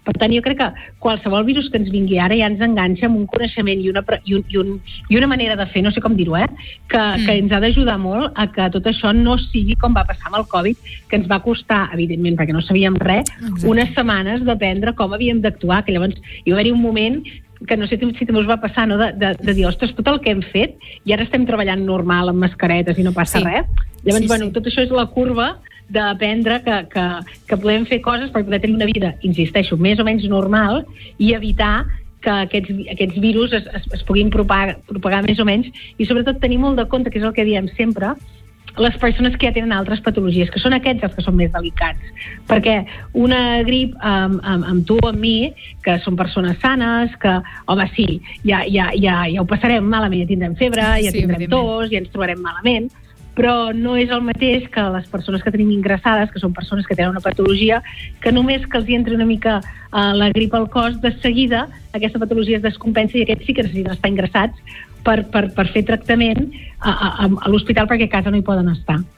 Per tant, jo crec que qualsevol virus que ens vingui ara ja ens enganxa amb un coneixement i una manera de fer, no sé com dir-ho, que ens ha d'ajudar molt a que tot això no sigui com va passar amb el Covid, que ens va costar, evidentment, perquè no sabíem res, unes setmanes d'aprendre com havíem d'actuar, que llavors hi va haver un moment que no sé si us va passar, no? de dir, ostres, tot el que hem fet i ara estem treballant normal amb mascaretes i no passa res. Llavors, tot això és la curva d'aprendre que podem fer coses per poder tenir una vida, insisteixo, més o menys normal i evitar que aquests virus es puguin propagar més o menys, i sobretot tenir molt de compte, que és el que diem sempre, les persones que ja tenen altres patologies, que són aquests els que són més delicats. Perquè una grip amb tu o amb mi, que són persones sanes, que, home, sí, ja ho passarem malament, ja tindrem febre, ja tindrem tos, ja ens trobarem malament, però no és el mateix que les persones que tenim ingressades, que són persones que tenen una patologia, que només que els hi entri una mica la grip al cos, de seguida aquesta patologia es descompensa i aquests sí que necessiten estar ingressats per fer tractament a l'hospital perquè a casa no hi poden estar.